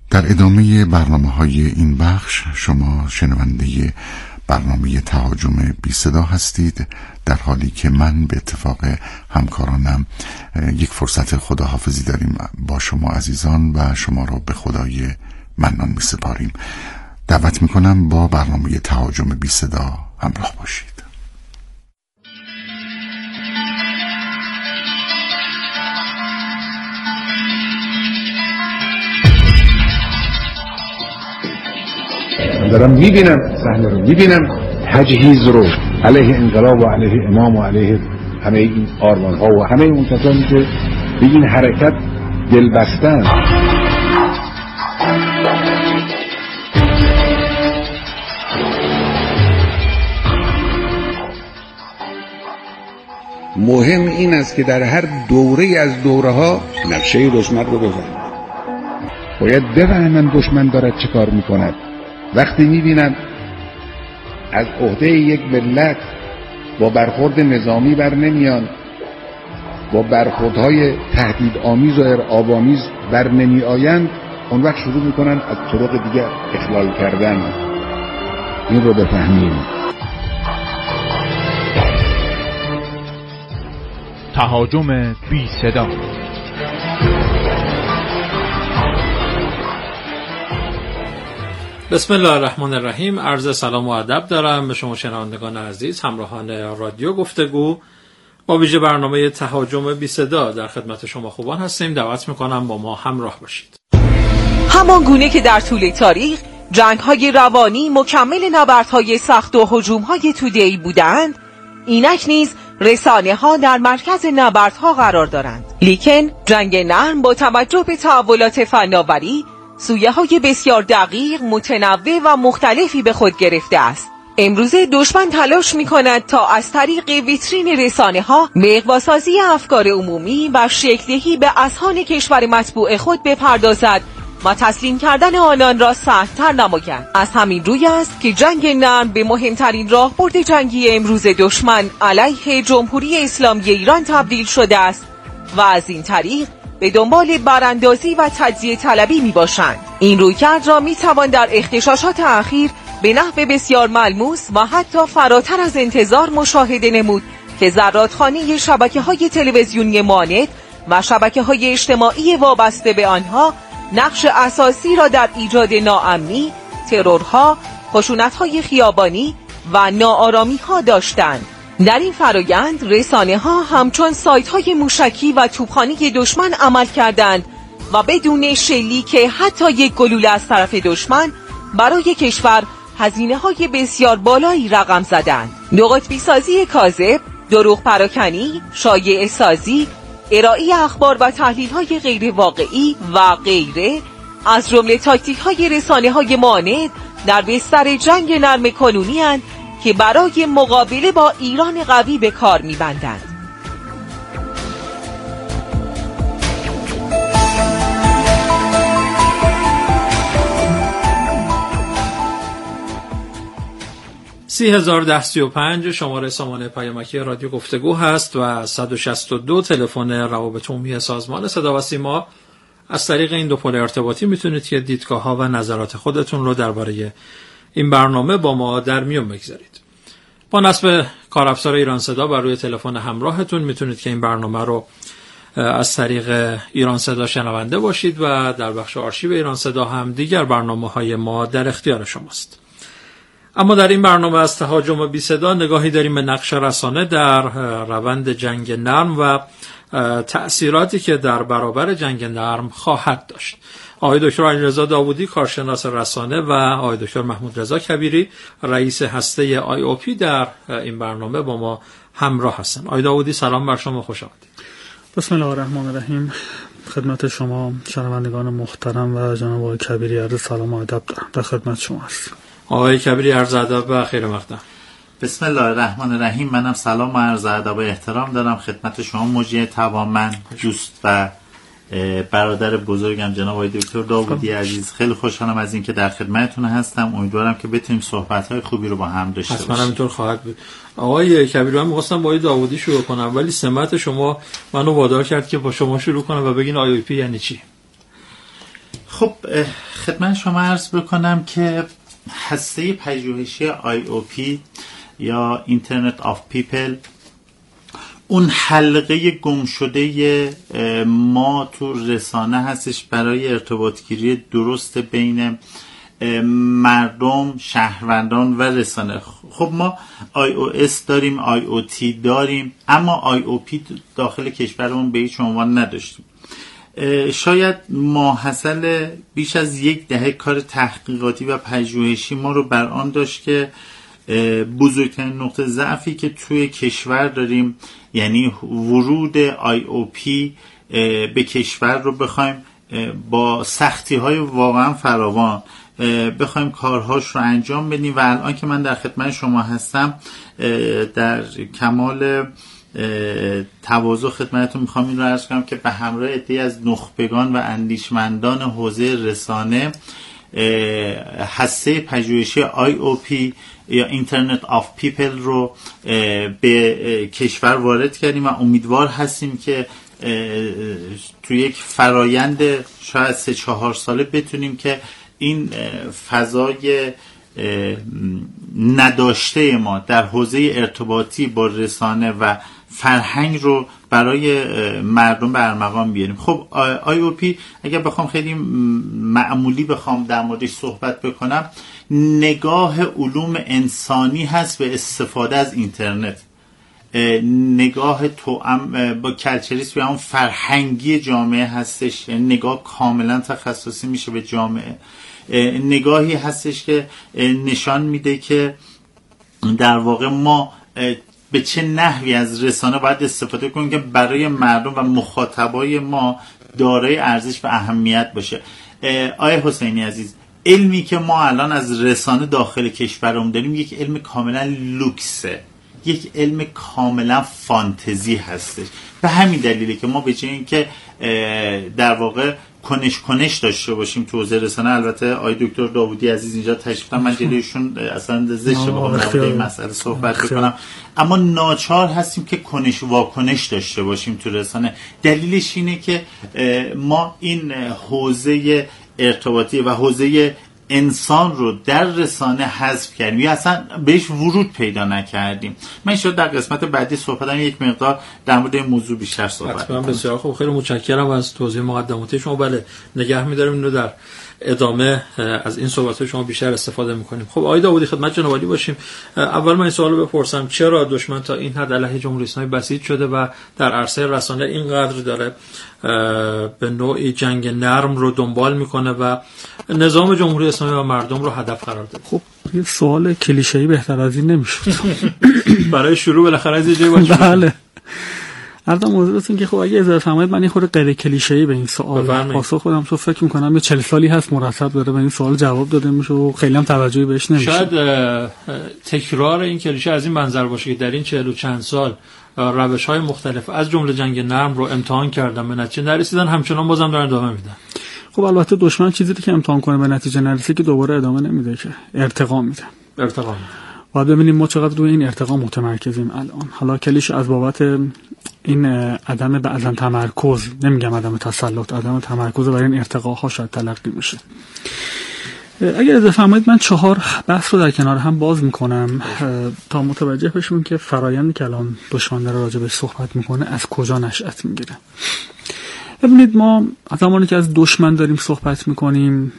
در ادامه برنامه‌های این بخش شما شنونده برنامه تهاجم بی صدا هستید، در حالی که من به اتفاق همکارانم یک فرصت خداحافظی داریم با شما عزیزان و شما را به خدای منان می سپاریم. دعوت می کنم با برنامه تهاجم بی صدا همراه باشید. دارم میبینم صحنه رو، میبینم تجهیز رو علیه انقلاب و علیه امام و علیه همه این آرمان ها و همه اون کسانی که به این حرکت دل بستن. مهم این است که در هر دوره از دوره ها نقشه دشمن رو بفهمند. باید بفهمند دشمن دارد چه کار میکند. وقتی میبینن از عهده یک ملت با برخورد نظامی بر نمیان، با برخوردهای تهدید آمیز و ارعاب‌آمیز بر نمی آیند، اون وقت شروع میکنن از طرق دیگر اخلال کردن. این رو بفهمیم. تهاجم بی صدا. بسم الله الرحمن الرحیم. عرض سلام و ادب دارم به شما شنوندگان عزیز، همراهان رادیو گفتگو. با ویژه برنامه تهاجم بی صدا در خدمت شما خوبان هستیم. دعوت میکنم با ما همراه باشید. همان گونه که در طول تاریخ جنگ‌های روانی مکمل نبردهای سخت و هجوم‌های توده‌ای بودند، اینک نیز رسانه‌ها در مرکز نبردها قرار دارند. لیکن جنگ نرم با توجه به تحولات فناوری سویه‌های بسیار دقیق، متنوع و مختلفی به خود گرفته است. امروزه دشمن تلاش می‌کند تا از طریق ویترین رسانه‌ها به اغواء‌سازی افکار عمومی و شکل‌دهی به اذهان کشور مطبوع خود بپردازد و تسلیم کردن آنان را سخت‌تر نماید. از همین روی است که جنگ نرم به مهمترین راهبرد جنگی امروز دشمن علیه جمهوری اسلامی ایران تبدیل شده است و از این طریق به دنبال براندازی و تجزیه طلبی می باشند. این رویکرد را می توان در اغتشاشات اخیر به نحو بسیار ملموس و حتی فراتر از انتظار مشاهده نمود که زرادخانه شبکه‌های تلویزیونی ماند و شبکه‌های اجتماعی وابسته به آنها نقش اساسی را در ایجاد ناامنی، ترورها، خشونت‌های خیابانی و ناآرامی‌ها داشتند. در این فرایند رسانه‌ها همچون سایت‌های موشکی و توپخانه دشمن عمل کردند و بدون شلیک حتی یک گلوله از طرف دشمن برای کشور هزینه‌های بسیار بالایی رقم زدند. نقطه‌بینی کاذب، دروغ پراکنی، شایعه سازی، ارائه اخبار و تحلیل‌های غیر واقعی و غیره از جمله تاکتیک‌های رسانه‌های ماند در بستر جنگ نرم کنونی اند که برای مقابله با ایران قوی به کار می‌بندند. شماره سامانه پیامکی رادیو گفتگو هست و 162 تلفن روابط عمومی سازمان صدا و سیما. از طریق این دو پل ارتباطی میتونید که دیدگاه‌ها و نظرات خودتون رو درباره این برنامه با ما در میون بگذارید. با نصب کارافزار ایران صدا بر روی تلفن همراهتون میتونید که این برنامه رو از طریق ایران صدا شنونده باشید و در بخش آرشیو ایران صدا هم دیگر برنامه‌های ما در اختیار شماست. اما در این برنامه از تهاجم بی صدا نگاهی داریم به نقش رسانه در روند جنگ نرم و تأثیراتی که در برابر جنگ نرم خواهد داشت. آقای دکتر علیرضا داوودی کارشناس رسانه و آقای دکتر محمود رضا کبیری رئیس هسته IOP در این برنامه با ما همراه هستند. آقای داوودی سلام بر شما، خوش آمدید. بسم الله الرحمن الرحیم. خدمت شما شنوندگان محترم و جناب آقای کبیری عرض سلام و ادب دارم. در خدمت شما هستم. آقای کبیری عرض ادب و خیر مقدم. بسم الله الرحمن الرحیم. منم سلام و عرض ادب و احترام دارم خدمت شما مجری توانمند، دوست و برادر بزرگم جناب آقای دکتر داوودی عزیز. خیلی خوشحالم از اینکه در خدمتتون هستم. امیدوارم که بتونیم صحبت‌های خوبی رو با هم داشته باشیم. حتما همینطور خواهد بود. آقای کبیری، من می‌خواستم با آقای داوودی شروع کنم ولی سمت شما منو وادار کرد که با شما شروع کنم و بگین IOP یعنی چی. خب خدمت شما عرض بکنم که هسته پژوهشی IOP یا اینترنت آف پیپل، اون حلقه گم شده ما تو رسانه هستش برای ارتباط گیری درست بین مردم، شهروندان و رسانه. خب ما iOS داریم، IoT داریم، اما IOP داخل کشورمون به هیچ عنوان نداشتیم. شاید ماحصل بیش از 10 دهه کار تحقیقاتی و پژوهشی ما رو بر آن داشت که بزرگترین نقطه ضعفی که توی کشور داریم، یعنی ورود IOP به کشور رو بخوایم با سختی‌های واقعا فراوان بخوایم کارهاش رو انجام بدیم. و الان که من در خدمت شما هستم در کمال تواضع خدمتتون میخوام این رو عرض کنم که به همراه عده‌ای از نخبگان و اندیشمندان حوزه رسانه هسته پژوهشی IOP یا اینترنت آف پیپل رو به کشور وارد کردیم و امیدوار هستیم که تو یک فرایند شاید 3-4 ساله بتونیم که این فضای نداشته ما در حوزه ارتباطی با رسانه و فرهنگ رو برای مردم به ارمغان بیاریم. خب IOP اگر بخوام خیلی معمولی بخوام در موردش صحبت بکنم، نگاه علوم انسانی هست به استفاده از اینترنت، نگاه توأم با کلچریست و اون فرهنگی جامعه هستش، نگاه کاملا تخصصی میشه به جامعه، نگاهی هستش که نشان میده که در واقع ما به چه نحوی از رسانه باید استفاده کنیم که برای مردم و مخاطبای ما دارای ارزش و اهمیت باشه. آیه حسینی عزیز، علمی که ما الان از رسانه داخل کشورمون داریم یک علم کاملا لوکسه، یک علم کاملا فانتزی هستش. به همین دلیله که ما به جای اینکه در واقع کنش داشته باشیم تو حوزه رسانه، البته آقای دکتر داوودی عزیز اینجا تشریف دارن، من جلویشون اصلا زشته بخوام در مورد این مسئله صحبت بکنم، اما ناچار هستیم که واکنش داشته باشیم تو رسانه. دلیلش اینه که ما این حوزه ارتباطی و حوزه انسان رو در رسانه حذف کردیم یا اصلا بهش ورود پیدا نکردیم. من شاید در قسمت بعدی صحبتم یک مقدار در مورد این موضوع بیشتر صحبت کنم. بسیار خوب، خیلی متشکرم از توضیح مقدماتی شما. بله، نگه می‌داریم اینو در ادامه از این صحبت‌های شما بیشتر استفاده می‌کنیم. خب آقای داوودی، خدمت جناب عالی باشیم. اول من این سوالو بپرسم، چرا دشمن تا این حد علیه جمهوری اسلامی بسیج شده و در عرصه رسانه اینقدر داره به نوعی جنگ نرم رو دنبال میکنه و نظام جمهوری اسلامی و مردم رو هدف قرار داده؟ خب یه سوال کلیشه‌ای بهتر از این نمیشه. برای شروع بالاخره از یه جایی باید. بله. البته موضوعتون که خب اگه اجازه فرمایید من یه خورده غیر کلیشه‌ای به این سوال پاسخ بدم، چون فکر می‌کنم یه 40 سالی هست مرتب داره به این سوال جواب داده میشه و خیلی هم توجهی بهش نمیشه. شاید تکرار این کلیشه از این منظر باشه که در این 40 و چند سال روش‌های مختلف از جمله جنگ نرم رو امتحان کردن، به نتیجه نرسیدن، همچنان بازم دارن ادامه میدن. خب البته دشمن چیزی که امتحان کنه به نتیجه نرسه که دوباره ادامه نمیده، که ارتقا میده. باید ببینیم ما چقدر روی این ارتقا متمرکزیم الان. حالا کلیش از بابت این عدم بعضن تمرکز، نمیگم عدم تسلط، عدم تمرکز برای این ارتقاها شاید تلقی میشه. اگر اجازه فرمایید من 4 بحث رو در کنار هم باز میکنم تا متوجه بشیم که فرایندی که الان دشمن داره راجع بهش صحبت میکنه از کجا نشأت میگیره. ببینید، ما زمانی که از دشمن داریم صحبت میکنیم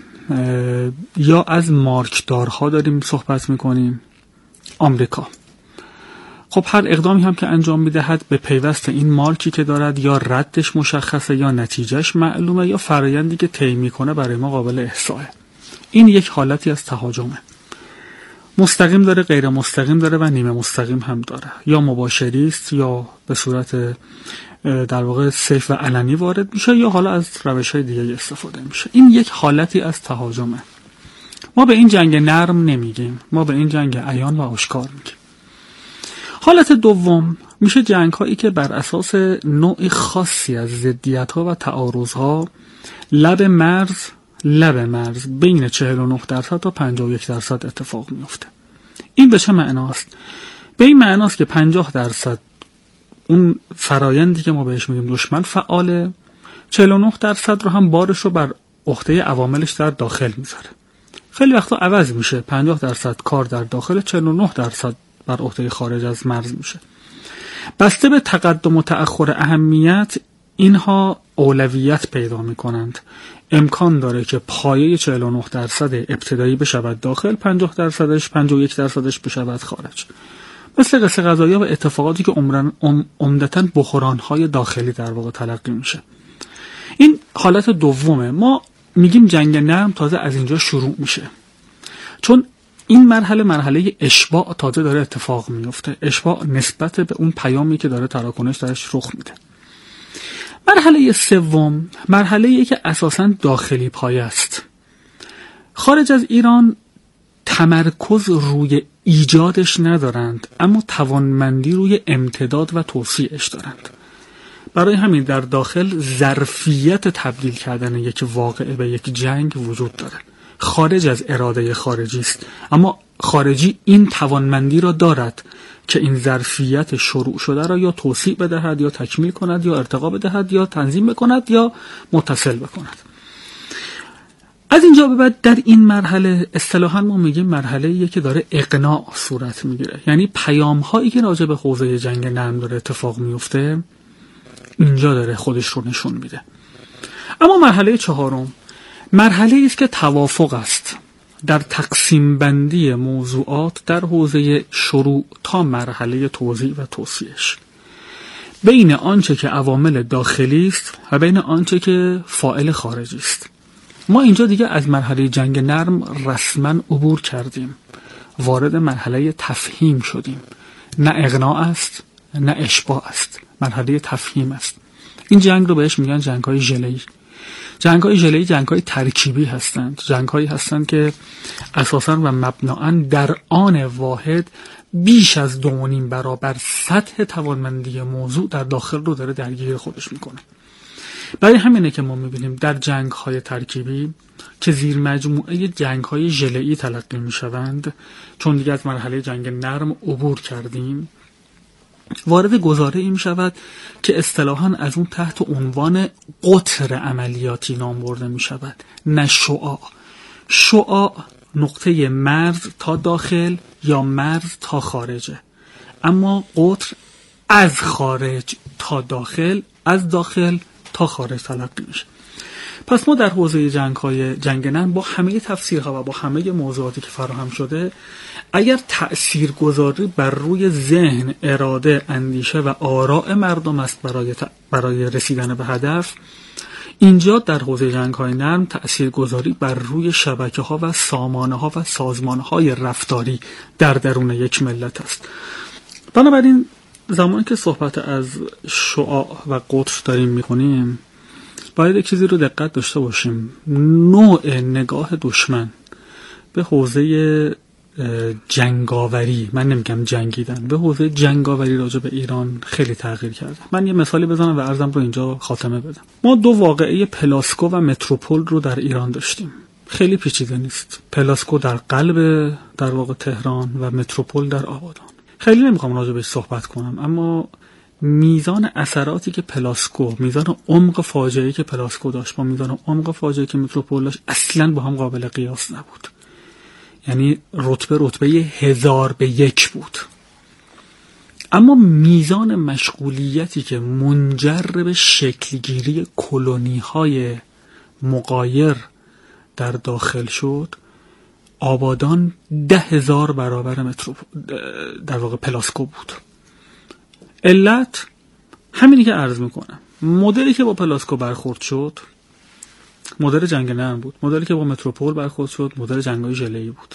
یا از مارکدارها داریم صحبت میکنیم، آمریکا خب هر اقدامی هم که انجام میدهد به پیوست این مارکی که دارد یا ردش مشخصه یا نتیجهش معلومه یا فرایندی که طی میکنه برای ما قابل احصائه. این یک حالتی از تهاجمه، مستقیم داره، غیر مستقیم داره و نیمه مستقیم هم داره، یا مباشری است یا به صورت در واقع سیف و علنی وارد میشه یا حالا از روش‌های دیگه استفاده میشه. این یک حالتی از تهاجمه. ما به این جنگ نرم نمیگیم، ما به این جنگ عیان و آشکار میگیم. حالت دوم میشه جنگ هایی که بر اساس نوع خاصی از ضدیت ها و تعارض ها لب مرز بین 49% تا 51% اتفاق میفته. این به چه معناست؟ به این معناست که 50% اون فرایندی که ما بهش میگیم دشمن فعاله، 49% رو هم بارش رو بر عهده عواملش در داخل میذاره. خیلی وقتا عوض میشه، 50% کار در داخل، 49% بر عهده خارج از مرز میشه. بسته به تقدم و تأخر اهمیت اینها اولویت پیدا میکنند. امکان داره که پایه 49% ابتدایی بشود داخل، 50%ش 51%ش بشود خارج. مثل قصه قضایی و اتفاقاتی که عمدتاً بحران‌های داخلی در واقع تلقی میشه. این حالت دومه. ما میگیم جنگ نرم تازه از اینجا شروع میشه، چون این مرحله اشباع تازه داره اتفاق میفته. اشباع نسبت به اون پیامی که داره تراکنش درش رخ میده. مرحله سوم مرحله‌ایه که اساساً داخلی پایه است. خارج از ایران تمرکز روی ایجادش ندارند، اما توانمندی روی امتداد و توسعه‌اش دارند. برای همین در داخل ظرفیت تبدیل کردن یک واقعه به یک جنگ وجود داره. خارج از اراده خارجی است، اما خارجی این توانمندی را دارد که این ظرفیت شروع شده را یا توسیع بدهد یا تکمیل کند یا ارتقا بدهد یا تنظیم بکند یا متصل بکند. از اینجا به بعد در این مرحله اصطلاحاً ما میگیم مرحله‌ایه که داره اقناع صورت میگیره، یعنی پیام‌هایی که راجع به حوزه جنگ نرم داره اتفاق میفته اینجا داره خودش رو نشون میده. اما مرحله چهارم مرحله‌ای است که توافق است در تقسیم بندی موضوعات در حوزه شروع تا مرحله توزیع و توسعه‌اش، بین آنچه که عوامل داخلی است و بین آنچه که فاعل خارجی است. ما اینجا دیگه از مرحله جنگ نرم رسما عبور کردیم، وارد مرحله تفهیم شدیم. نه اقناع است نه اشباع است، مرحله تفهیم است. این جنگ رو بهش میگن جنگ‌های ژله‌ای. جنگ‌های ژله‌ای جنگ‌های ترکیبی هستند، جنگ‌هایی هستند که اساساً و مبناً در آن واحد بیش از 2.5 برابر سطح توانمندی موضوع در داخل رو داره درگیر خودش میکنه. برای همینه که ما میبینیم در جنگ‌های ترکیبی که زیر مجموعه جنگ‌های ژله‌ای تلقی میشوند، چون دیگه از مرحله جنگ نرم عبور کردیم، وارد گزاره این شود که اصطلاحاً از اون تحت عنوان قطر عملیاتی نام برده می شود، نه شعاع. شعاع نقطه مرز تا داخل یا مرز تا خارجه، اما قطر از خارج تا داخل، از داخل تا خارج تلقی میشه. پس ما در حوزه جنگ نرم با همه تفسیرها و با همه موضوعاتی که فراهم شده، اگر تأثیرگذاری بر روی ذهن، اراده، اندیشه و آراء مردم است برای رسیدن به هدف، اینجا در حوزه جنگ‌های نرم تأثیرگذاری بر روی شبکه‌ها و سامانه‌ها و سازمان‌های رفتاری در درون یک ملت است. بنابراین زمانی که صحبت از شعاع و قطر داریم می‌کنیم، باید یک چیزی رو دقت داشته باشیم. نوع نگاه دشمن به حوزه جنگاوری، من نمیگم جنگیدن، به حوزه جنگاوری راجع به ایران خیلی تغییر کرده. من یه مثالی بزنم و عرضم رو اینجا خاتمه بدم. ما 2 واقعه پلاسکو و متروپول رو در ایران داشتیم. خیلی پیچیده نیست. پلاسکو در قلب در واقع تهران و متروپول در آبادان. خیلی نمیخوام راجع بهش صحبت کنم، اما میزان اثراتی که پلاسکو، میزان عمق فاجعه‌ای که پلاسکو داشت با میزان عمق فاجعه‌ای که متروپول داشت اصلاً با هم قابل قیاس نبود. یعنی رتبه 1000 به 1 بود. اما میزان مشغولیتی که منجر به شکلگیری کلونی‌های مغایر در داخل شد، آبادان 10,000 برابر در واقع پلاسکو بود. علت همینی که عرض میکنم. مدلی که با پلاسکو برخورد شد مدل جنگ نرم بود، مدلی که با متروپول برخورد شد مدل جنگ‌های ژله‌ای بود.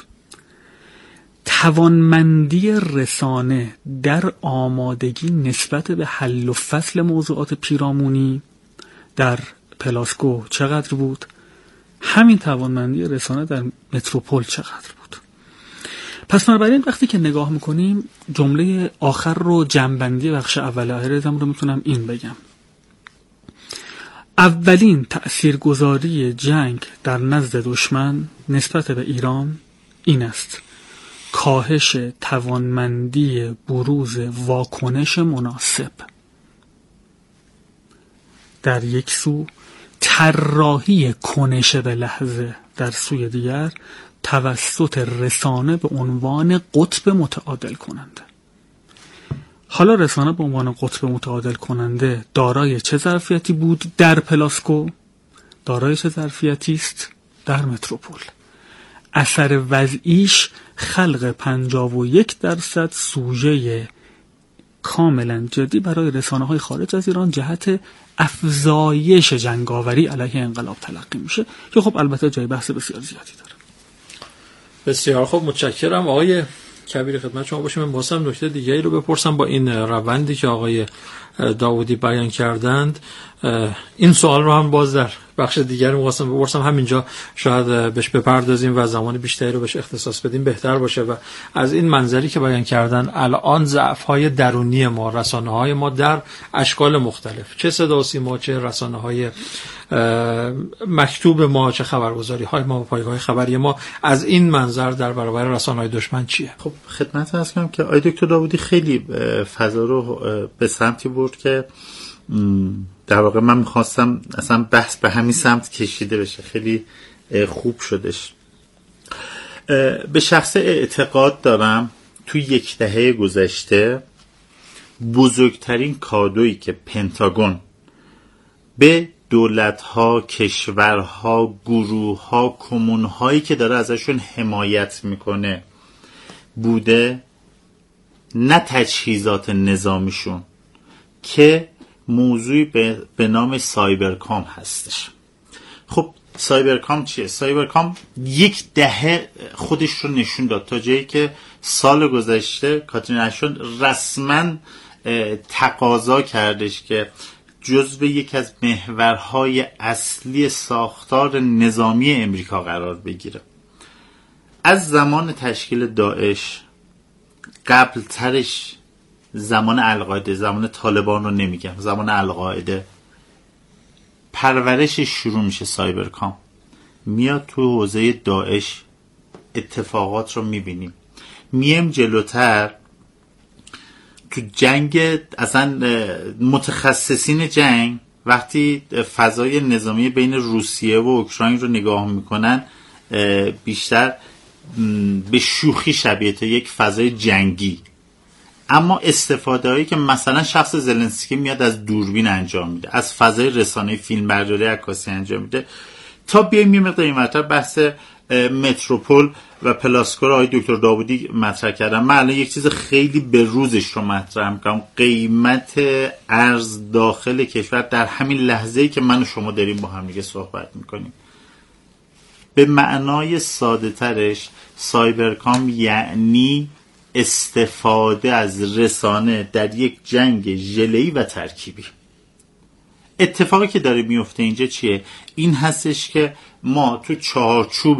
توانمندی رسانه در آمادگی نسبت به حل و فصل موضوعات پیرامونی در پلاسکو چقدر بود، همین توانمندی رسانه در متروپول چقدر بود. پس بنابراین وقتی که نگاه میکنیم، جمله آخر رو جنبندی بخش اول عرضم رو میتونم این بگم: اولین تأثیرگذاری جنگ در نزد دشمن نسبت به ایران این است: کاهش توانمندی بروز واکنش مناسب. در یک سو طراحی کنش به لحظه در سوی دیگر توسط رسانه به عنوان قطب متعادل کننده. حالا رسانه به عنوان قطب متعادل کننده دارای چه ظرفیتی بود در پلاسکو؟ دارای چه ظرفیتی است در متروپول؟ اثر وضعیش خلق 51% سوژه کاملا جدی برای رسانه‌های خارج از ایران جهت افزایش جنگاوری علیه انقلاب تلقی میشه که خب البته جای بحث بسیار زیادی داره. بسیار خوب، متشکرم آقای کبیر. خدمت شما باشیم. من واسم نکته دیگه‌ای رو بپرسم. با این روندی که آقای داوودی بیان کردند، این سوال رو هم باز در بخش دیگر می‌خواستم بپرسم، همینجا شاید بهش بپردازیم و زمان بیشتری رو بهش اختصاص بدیم بهتر باشه. و از این منظری که بیان کردن، الان ضعف‌های درونی ما، رسانه‌های ما در اشکال مختلف، چه صدا و سیما، چه رسانه‌های مکتوب ما، چه خبرگزاری‌های ما و پایگاه خبری ما، از این منظر در برابر رسانه‌های دشمن چیه؟ خب خدمت عرض کنم که آقای دکتر داوودی خیلی فضا رو به سمتی برد که در واقع من میخواستم اصلا بحث به همین سمت کشیده بشه. خیلی خوب شدش. به شخص اعتقاد دارم توی 10 دهه گذشته بزرگترین کادویی که پنتاگون به دولت‌ها، کشورها، گروه‌ها، کمون‌هایی که داره ازشون حمایت میکنه بوده، نه تجهیزات نظامیشون، که موضوعی به نام سایبرکام هستش. خب سایبرکام چیه؟ سایبرکام 10 دهه خودش رو نشون داد، تا جایی که سال گذشته کاترین اشتون رسما تقاضا کردش که جزو یک از محورهای اصلی ساختار نظامی امریکا قرار بگیره. از زمان تشکیل داعش، قبل ترش زمان القاعده، زمان طالبان رو نمیگم، زمان القاعده، پرورش شروع میشه سایبرکام، میاد تو حوزه داعش، اتفاقات رو میبینیم. میم جلوتر تو جنگ، اصلا متخصصین جنگ وقتی فضای نظامی بین روسیه و اوکراین رو نگاه میکنن، بیشتر به شوخی شبیه تا یک فضای جنگی، اما استفاده هایی که مثلا شخص زلنسکی میاد از دوربین انجام میده، از فضای رسانه فیلمبرداری عکاسی انجام میده، تا بیایم یه مقدار اینورتر بحث متروپول و پلاسکو رو آقای دکتر داوودی مطرح کردن. من الان یک چیز خیلی به روزش رو مطرح میکنم. قیمت ارز داخل کشور در همین لحظه‌ای که من و شما داریم با هم دیگه صحبت میکنیم، به معنای ساده ترش سایبرکام یعنی استفاده از رسانه در یک جنگ ژله‌ای و ترکیبی. اتفاقی که داره میفته اینجا چیه؟ این هستش که ما تو چارچوب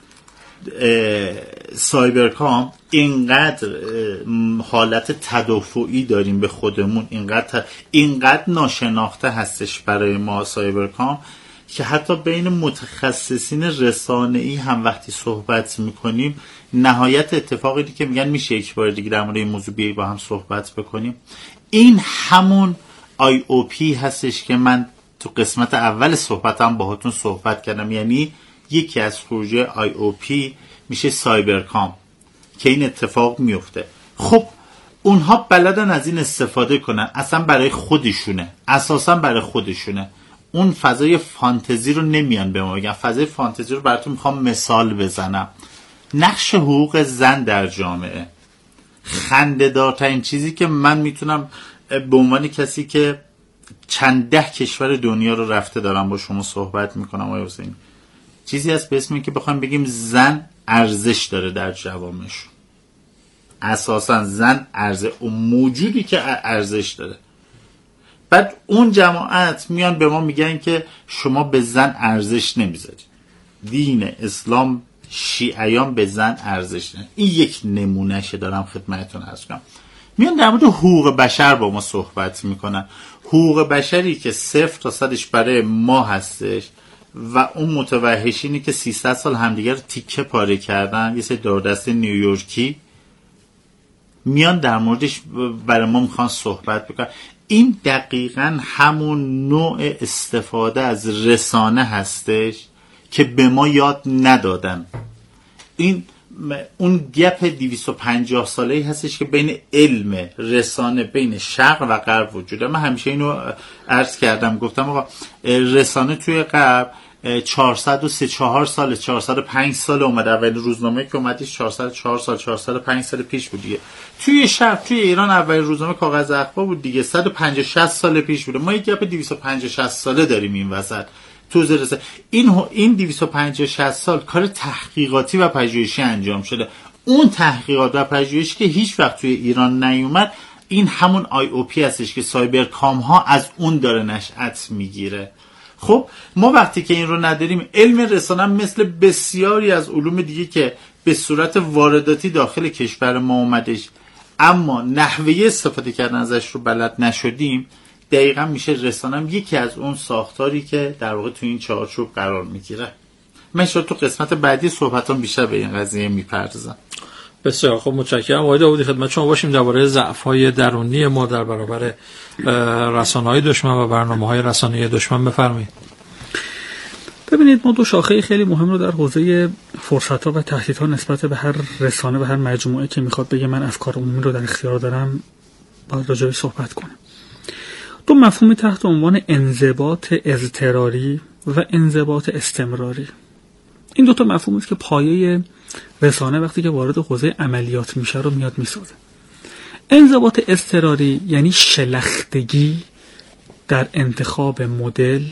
سایبرکام اینقدر حالت تدافعی داریم به خودمون، اینقدر ناشناخته هستش برای ما سایبرکام، که حتی بین متخصصین رسانه‌ای هم وقتی صحبت میکنیم، نهایت اتفاقی که میگن میشه یک بار دیگه در مورد این موضوع بیایی با هم صحبت بکنیم. این همون IOP هستش که من تو قسمت اول صحبتم باهاتون صحبت کردم. یعنی یکی از پروژه IOP میشه سایبرکام که این اتفاق میفته. خب اونها بلدن از این استفاده کنن، اصلا برای خودشونه، اساسا برای خودشونه. اون فضای فانتزی رو نمیان به ما بگن. فضای فانتزی رو براتون میخوام مثال بزنم. نقش حقوق زن در جامعه، خنده‌دارترین چیزی که من میتونم به عنوان کسی که چند 10 کشور دنیا رو رفته دارم با شما صحبت میکنم آقای حسینی، چیزی هست به اسم این که بخوایم بگیم زن ارزش داره در جوامعشون. اساسا زن ارزش، اون موجودی که ارزش داره. بعد اون جماعت میان به ما میگن که شما به زن ارزش نمیذارید. دین اسلام، شیعیان به زن ارزش نمیذارن. این یک نمونهشه دارم خدمتتون عرض کنم. میان در مورد حقوق بشر با ما صحبت میکنن. حقوق بشری که 0 تا 100ش برای ما هستش و اون متوحشینی که 300 سال همدیگر رو تیکه پاره کردن، یه سری داردست نیویورکی میان در موردش برای ما میخوان صحبت بکنن. این دقیقاً همون نوع استفاده از رسانه هستش که به ما یاد ندادن. این اون گپ 250 ساله‌ای هستش که بین علم رسانه بین شرق و غرب وجوده. من همیشه اینو عرض کردم، گفتم آقا رسانه توی غرب 404 سال 405 سال اومده، اول روزنامه که اومدیش 404 سال 405 سال پیش بود دیگه. توی شرق توی ایران اول روزنامه کاغذ اخبار بود دیگه، 150 60 سال پیش بوده. ما یک گپ 250 60 ساله داریم این وسط. این 250 60 سال کار تحقیقاتی و پژوهشی انجام شده. اون تحقیقات و پژوهشی که هیچ وقت توی ایران نیومد، این همون IOP هستش که سایبر کام ها از اون داره نشأت میگیره. خب ما وقتی که این رو نداریم، علم رسانه مثل بسیاری از علوم دیگه که به صورت وارداتی داخل کشور ما اومدش اما نحوه استفاده کردن ازش رو بلد نشدیم، دقیقا میشه رسانه یکی از اون ساختاری که در واقع تو این چارچوب قرار میگیره. من شاید تو قسمت بعدی صحبتام بیشتر به این قضیه میپردازم. بسیار خب، متشکرم. آقای داوودی خدمت شما باشیم درباره ضعف‌های درونی ما در برابر رسانه‌های دشمن و برنامه‌های رسانه‌ای دشمن بفرمایید. ببینید، ما دو شاخه خیلی مهم رو در حوزه فرصت‌ها و تهدیدها نسبت به هر رسانه و هر مجموعه که میخواد بگه من افکار عمومی رو در اختیار دارم باید راجع بهش صحبت کنم. دو مفهومی تحت عنوان انضباط اضطراری و انضباط استمراری. این دو تا مفهومی است که پایه رسانه وقتی که وارد حوزه عملیات میشه رو میاد میسازه. انضباط اضطراری یعنی شلختگی در انتخاب مدل،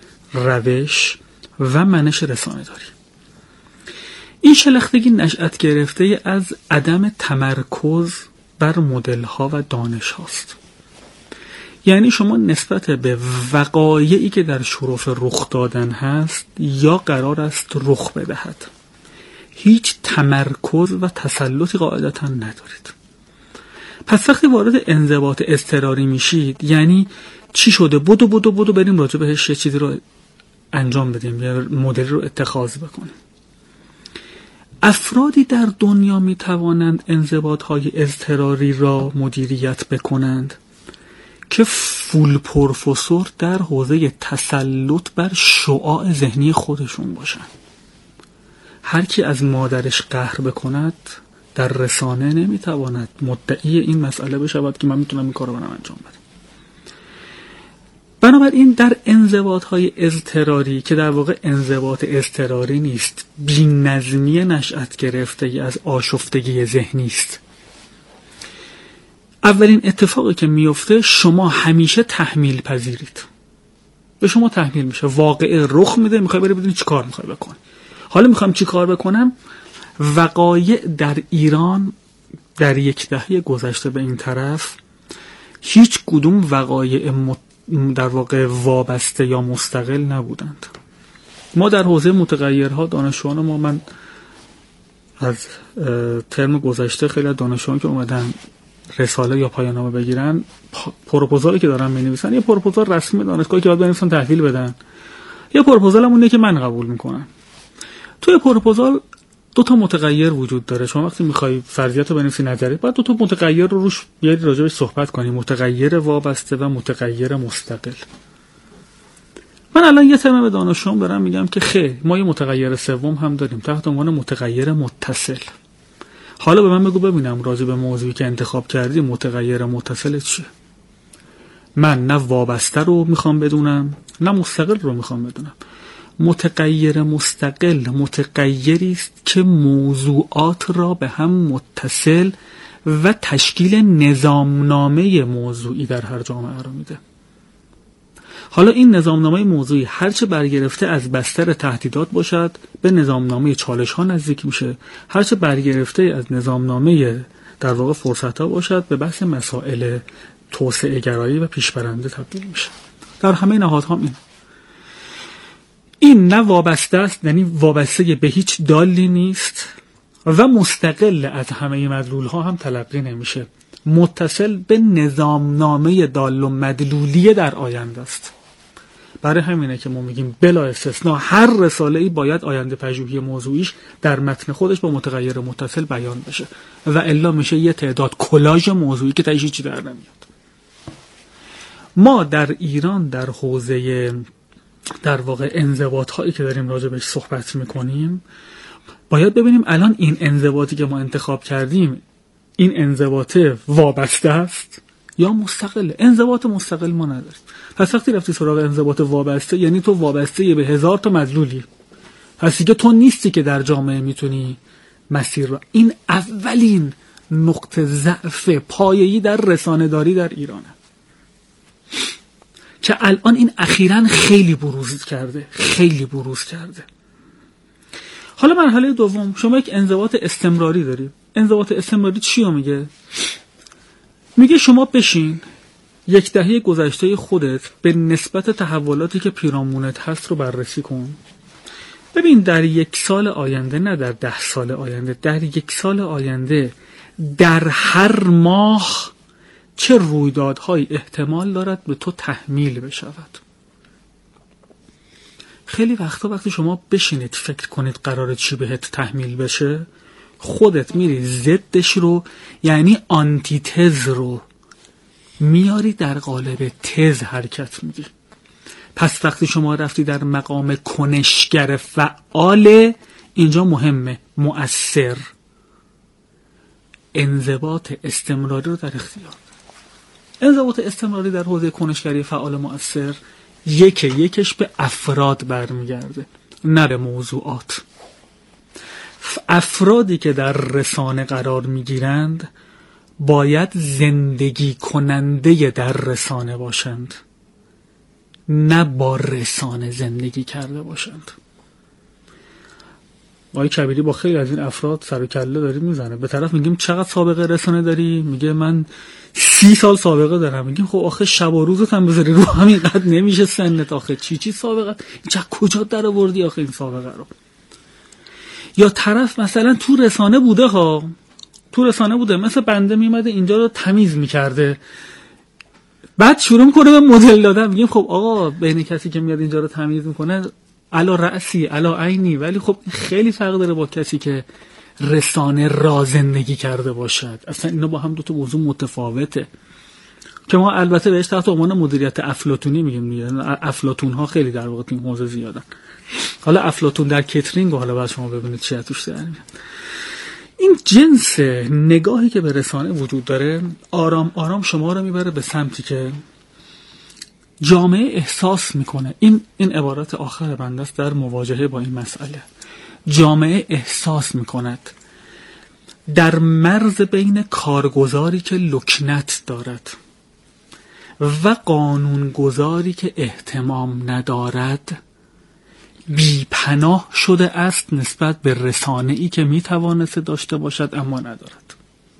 روش و منش رسانه داری. این شلختگی نشأت گرفته از عدم تمرکز بر مدل ها و دانش هاست. یعنی شما نسبت به وقایعی که در شرف رخ دادن هست یا قرار است رخ بدهد هیچ تمرکز و تسلطی قاعدتا ندارید. پس وقتی وارد انضباط اضطراری میشید یعنی چی شده بدو بریم راجع بهش یه چیزی رو انجام بدیم یا مدل رو اتخاذ بکنیم. افرادی در دنیا میتوانند انضباط‌های اضطراری را مدیریت بکنند که فول پروفسور در حوزه تسلط بر شعاع ذهنی خودشون باشن. هر کی از مادرش قهر بکند در رسانه نمیتواند مدعی این مسئله بشود که من میتونم این کار رو انجام بدم. بنابراین در انضباط‌های اضطراری که در واقع انضباط اضطراری نیست، بی‌نظمی نشأت گرفته از آشفتگی ذهنی است، اولین اتفاقی که میفته شما همیشه تحمیل پذیرید. به شما تحمیل میشه، واقعه رخ میده، میخوای بری بدونی چی کار میخوای بکنی. حالا میخوام چی کار بکنم؟ وقایع در ایران در یک دهه گذشته به این طرف هیچ کدوم وقایع در واقع وابسته یا مستقل نبودند. ما در حوزه متغیرها دانشجویان ما، من از ترم گذشته خیلی از دانشجویان که اومدن رساله یا پایان‌نامه بگیرن، پروپوزالی که دارن می‌نویسن یه پروپوزال رسمی دانشگاهی که باید بنویسن تحویل بدن، یه پروپوزال همونه که من قبول میکنم. توی پروپوزال دو تا متغیر وجود داره. شما وقتی میخوای فرضیت رو بنویسی نظریه، باید دو تا متغیر رو روش بیاری راجع بهش صحبت کنی، متغیر وابسته و متغیر مستقل. من الان یه ترم به دانشجوام دارم میگم که خیر، ما یه متغیر سوم هم داریم تحت عنوان متغیر متصل. حالا به من بگو ببینم راجع به موضوعی که انتخاب کردی متغیر متصل چیه؟ من نه وابسته رو میخوام بدونم نه مستقل رو میخوام بدونم. متغیر مستقل متغیری است که موضوعات را به هم متصل و تشکیل نظامنامه موضوعی در هر جامعه را میده. حالا این نظامنامه موضوعی هرچه برگرفته از بستر تهدیدات باشد به نظامنامه چالش ها نزدیک میشه، هرچه برگرفته از نظامنامه در واقع فرصت ها باشد به بحث مسائل توسعه گرایی و پیشبرنده تبدیل میشه. در همه نهادها این نه وابسته است، یعنی وابسته به هیچ دالی نیست و مستقل از همه مدلول ها هم تلقی نمیشه، متصل به نظامنامه دال و مدلولی در آینده است. برای همینه که ما میگیم بلا استثناء هر رساله‌ای باید آینده پژوهی موضوعیش در متن خودش با متغیر متصل بیان بشه و الا میشه یه تعداد کلاژ موضوعی که تاش چیزی در نمیاد. ما در ایران در حوزه در واقع انضباط هایی که داریم راجع بهش صحبت میکنیم باید ببینیم الان این انضباطی که ما انتخاب کردیم این انضباط وابسته است یا مستقله. انضباط مستقل ما نداریم. پس وقتی رفتی سراغ انضباط وابسته یعنی تو وابسته به 1000 تا مدلولی، پس دیگه تو نیستی که در جامعه میتونی مسیر رو. این اولین نقطه ضعف پایه‌ای در رسانه‌داری در ایرانه که الان این اخیراً خیلی بروز کرده. حالا مرحله دوم، شما یک انضباط استمراری داری. انضباط استمراری چی رو میگه؟ میگه شما بشین یک دهه گذشته خودت به نسبت تحولاتی که پیرامونت هست رو بررسی کن. ببین در 1 سال آینده، نه در 10 سال آینده، در 1 سال آینده در هر ماه چه رویدادهایی احتمال دارد به تو تحمیل بشود. خیلی وقتا وقتی شما بشینید فکر کنید قراره چی بهت تحمیل بشه، خودت میری ضدش رو، یعنی آنتی تز رو میاری در قالب تز حرکت میدی. پس وقتی شما رفتی در مقام کنشگر فعال، اینجا مهمه مؤثر، انضباط استمراری رو در اختیار. انضباط استمراری در حوزه کنشگری فعال مؤثر یکش به افراد برمیگرده، نه به موضوعات. افرادی که در رسانه قرار میگیرند باید زندگی کننده در رسانه باشند، نه با رسانه زندگی کرده باشند. آقای کبیری با خیلی از این افراد سر و کله داره میزنه. به طرف میگیم چقدر سابقه رسانه داری؟ میگه من 30 سال سابقه دارم. میگیم خب آخه شب و روزت هم بذاری رو همینقدر نمیشه سنت. آخه چی سابقه؟ این چه کجا در آوردی آخه این سابقه رو؟ یا طرف مثلا تو رسانه بوده، مثل بنده میمده اینجا رو تمیز میکرده، بعد شروع میکنه به مدل دادن. میگیم خب آقا بین کسی که میاد اینجا رو تمیز میکنه علا رأسی علا عینی، ولی خب خیلی فرق داره با کسی که رسانه را زندگی کرده باشد. اصلا اینا با هم 2 تا موضوع متفاوته که ما البته بهش تحت عنوان مدیریت افلاطونی میگیم. افلاطون ها خیلی در واقع این حوزه زیادن. حالا افلاطون در کترینگ، حالا بعد شما ببینید چی توش در میاد. این جنس نگاهی که به رسانه وجود داره آرام آرام شما رو میبره به سمتی که جامعه احساس میکنه. این عبارت آخر بنده است در مواجهه با این مسئله. جامعه احساس میکند در مرز بین کارگزاری که لکنت دارد و قانونگذاری که اهتمام ندارد بی پناه شده است نسبت به رسانه‌ای که میتوانست داشته باشد اما ندارد.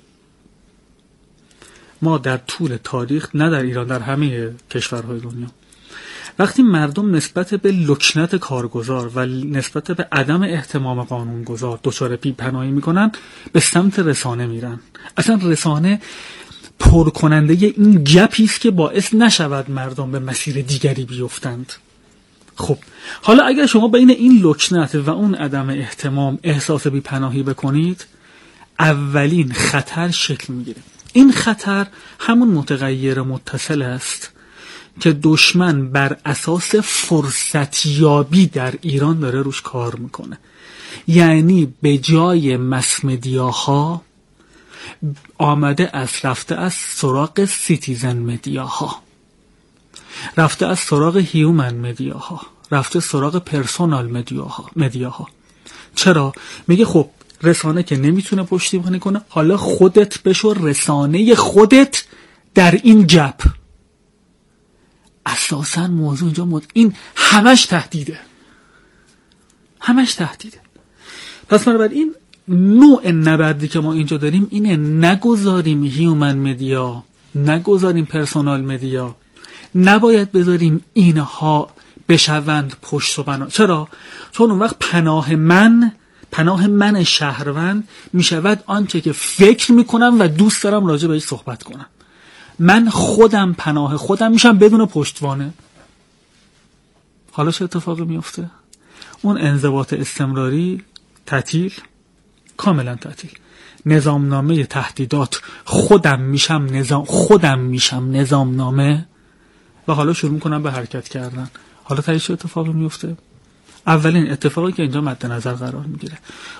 ما در طول تاریخ، نه در ایران، در همه کشورهای دنیا، وقتی مردم نسبت به لکنت کارگزار و نسبت به عدم احتمام قانونگذار دچار بی پناهی میکنن، به سمت رسانه میرن. اصلا رسانه پر کننده این گپی است که باعث نشود مردم به مسیر دیگری بیفتند. خب حالا اگر شما بین این لکنت و اون عدم احتمام احساس بی پناهی بکنید، اولین خطر شکل میگیره. این خطر همون متغیر متصل است که دشمن بر اساس فرصتیابی در ایران داره روش کار میکنه. یعنی به جای مس مدیاها رفته از سراغ سیتیزن مدیاها، رفته از سراغ هیومن مدیاها، رفته سراغ پرسونال مدیاها. چرا؟ میگه خب رسانه که نمیتونه پشتیبانی کنه، حالا خودت بشو رسانه خودت در این گپ. اساساً موضوع اینجا این همش تهدیده. پس بنابراین نوع نبردی که ما اینجا داریم اینه، نگذاریم هیومن مدیا، نگذاریم پرسونال مدیا، نباید بذاریم اینها بشوند پشت و بنا. چرا؟ چون اون وقت پناه من شهروند میشود آنچه که فکر میکنم و دوست دارم راجع بهش صحبت کنم. من خودم پناه خودم میشم بدون پشتوانه. حالا چه اتفاقی میفته؟ اون انضباط استمراری تعطیل، کاملا تعطیل. نظامنامه تهدیدات خودم میشم نظامنامه و حالا شروع میکنن به حرکت کردن. حالا تایی چه اتفاقی میفته؟ اولین اتفاقی که اینجا مد نظر قرار میگیره